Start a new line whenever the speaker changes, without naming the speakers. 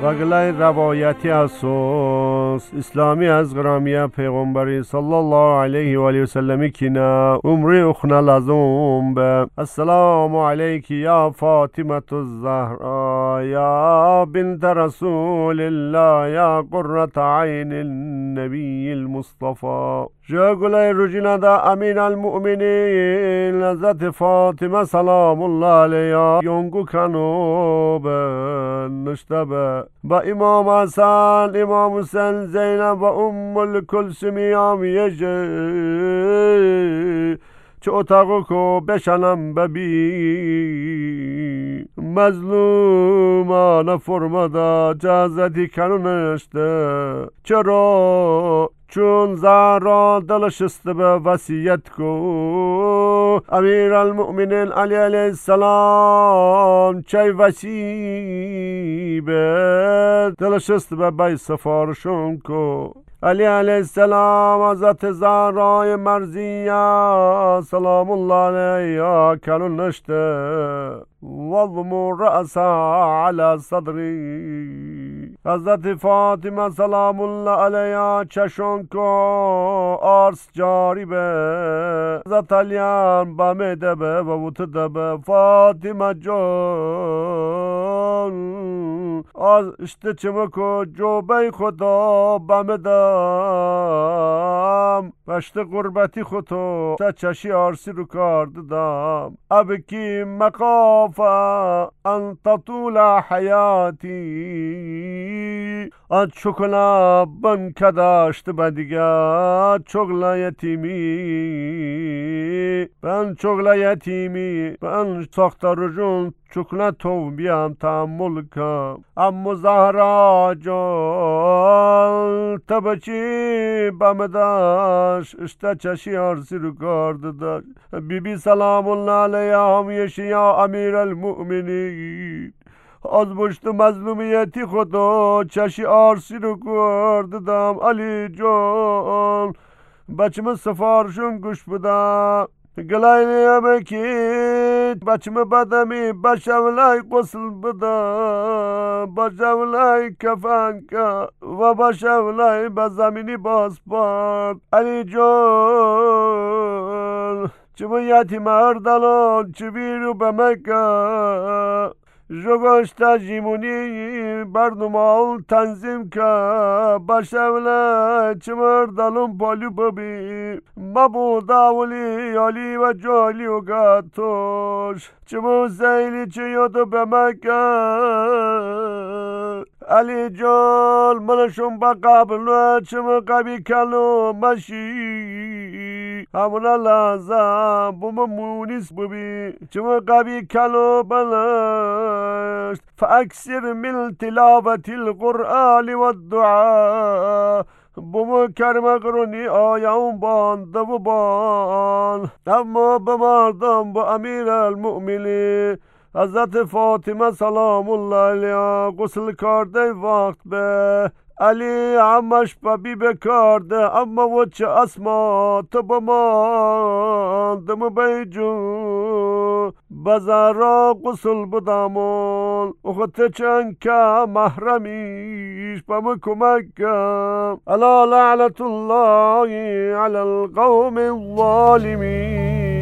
و گلای روایتی اساس اسلامی از گرامیه پیغمبری صلی الله علیه و آله و سلم کینا عمری اخنا لازم به السلام علیک یا فاطمه الزهرا یا بنت رسول الله یا قرة عین النبی المصطفى. جاگلای روزینا دا امین المؤمنین حضرت فاطمه سلام الله علیها یونگو کنو به نشتبه با امام حسن امام حسین زینب و ام الکلثومی آمیشه چه اتاقو کو بشنم ببی مظلومانه فرمادا جازدی کنو نشته چرا چون زهرا دلش است به وصیت کو امیر المؤمنین علی علیه السلام چای وسیبه دلش است به بی سفارشون کو علی علیه السلام حضرت زهرای مرضیه سلام الله علیها کنون نشته وضم رأسها علی صدری حضرت فاطمه سلام الله علیها چشون کو آرس جاری به حضرت علیان بامه دبه و وط دبه فاطمه جان از اشته چمکو جوبه خدا بامه دم پشت قربتی خودو چشی آرسی رو کار دادم ابکی مقافه ان تطول حیاتی آن چکلا بن کداشت بدیگه چغلا یتیمی ben çokla yetimi ben sakta rujun çukla tovbiyam tahammül ka ammu zahra can tabaçi bamdaş işte çeşi arsi rukardı da bibi selamun aleyha ham yeşiya amir el müminin az boştu mazlumiyeti khodo çeşi arsi rukardı da Ali can بچم سفارشون گوش بودم گلای نیمکید بچم بدمی بشولای قسل بدم بشولای کفن که و بشولای بزمینی باسپارد علی جان چمو یتیم اردلان چی بیرو به مکه جوگاشتا جیمونی برنامه تنظیم که باشوله چمر دلون بالو ببی مبو داولی یالی و جالی و گاتوش چمو زیلی چیادو به مکه علی جال منشون با قبل چمو قبی کلو مشی همونا لازم بوم مونیس ببی چمو قبی کلو بلشت فاکسر من تلاوت القرآن و الدعاء بوم کرم قرونی آیام باند و بان اما بمردم با امیر المؤمنین حضرت فاطمه سلام الله علیها غسل کرده وقت به علی عمش ببی بکرده اما وچه اسما تو بماندم بیجون بزارا غسل بدامون اخت چند که محرمیش بم کمکم الا لعنت الله علی القوم الظالمین.